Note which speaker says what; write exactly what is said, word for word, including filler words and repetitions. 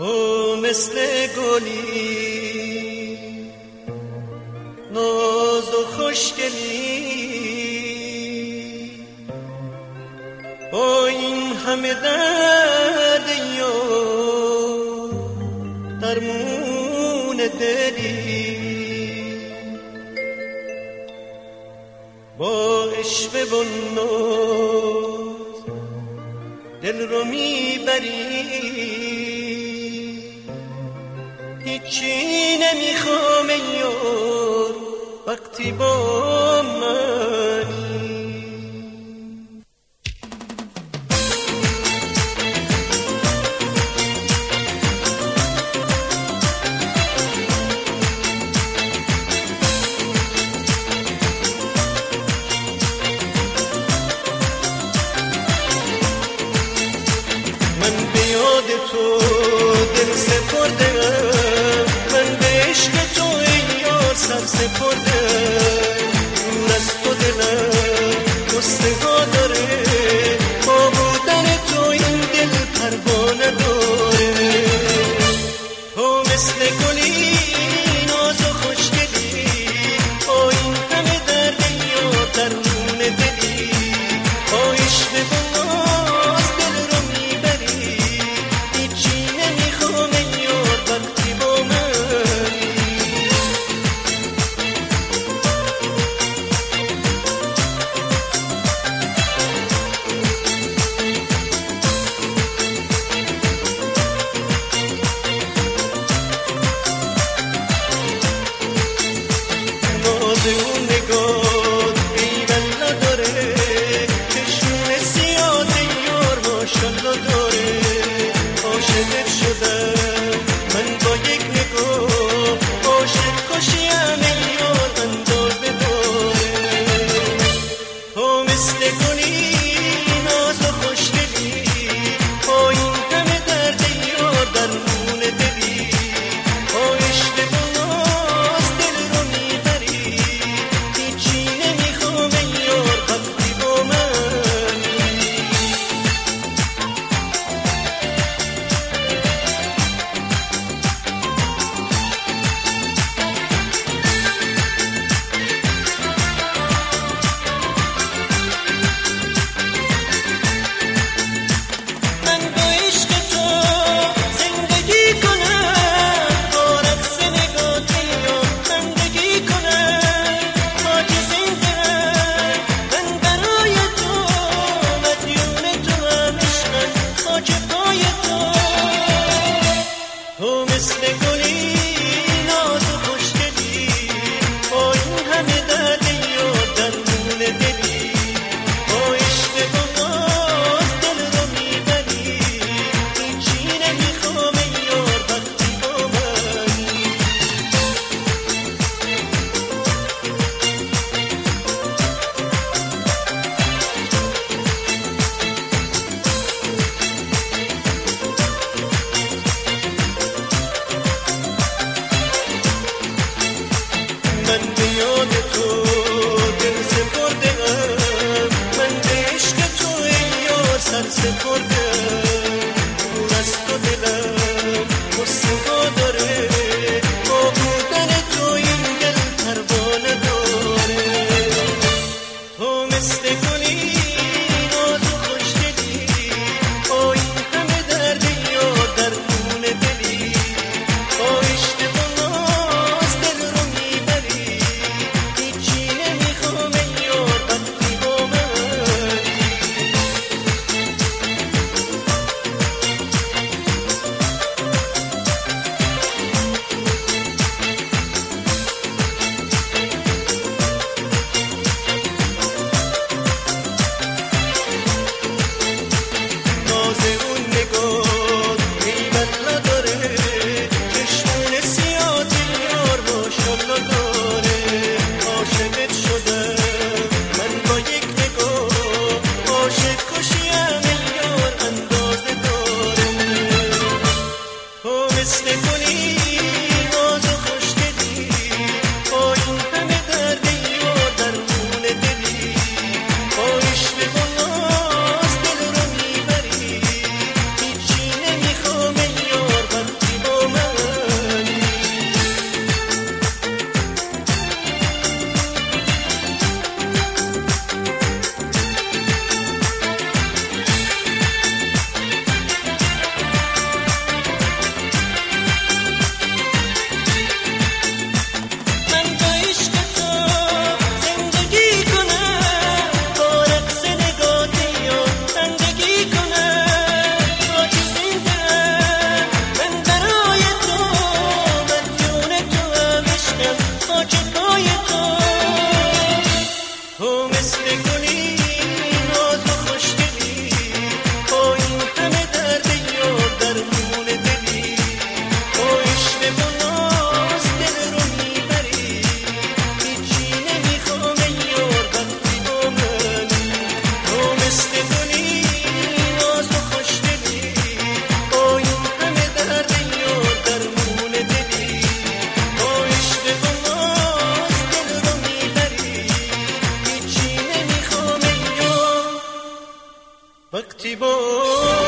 Speaker 1: تو مثل گلی ناز و خوشگلی، با این همه درد یار درمون دلی، با عشوه و ناز دل رو میبری، هیچی نمیخوام یار وقتی با منی. من به یاد تو دل سپردم، من به عشق تو ای یار سر سپردم. دور از تو دلم گستها داره، با بودن تو این دل پروانه داره. تو مثل گلی ناز و خوشگلی، با این همه درد یار درون دلی، با عشق و ناز دل رو میبری، هیچی نمیخوام یار وقتی با منی. ناز اون نگاه بی‌بل نداره، چشمون سیاه یار ماشالله داره. عاشقت شدم من با یک نگاه، عاشق کشیم ای یار اندازه داره. تو مثل گلی ناز و خوشگلی، با این همه درد یار درمون دلی، با عشق و ناز دل رو میبری، هیچی نمیخوام یار وقتی با منی. من با عشق تو زندگی کنم، با رقص نگات یار بندگی کنم. خاک زنده‌ام من برای تو، مدیون تو هم عشقم خاک پای تو. تو مثل گلی ناز و خوشگلی، با این همه درد یار درمون دلی، با عشق و ناز دل رو میبری، هیچی نمیخوام یار وقتی با منی. من به یاد تو دل سپردم، من به عشق تو ای یار سر سپردم. دور از تو دلم گستها داره، با بودن تو این دل پروانه داره. تو مثل گلی ناز و خوشگلی، با این همه درد یار درمون دلی، با عشق و ناز دل رو میبری، هیچی نمیخوام یار وقتی با منی. وقتی با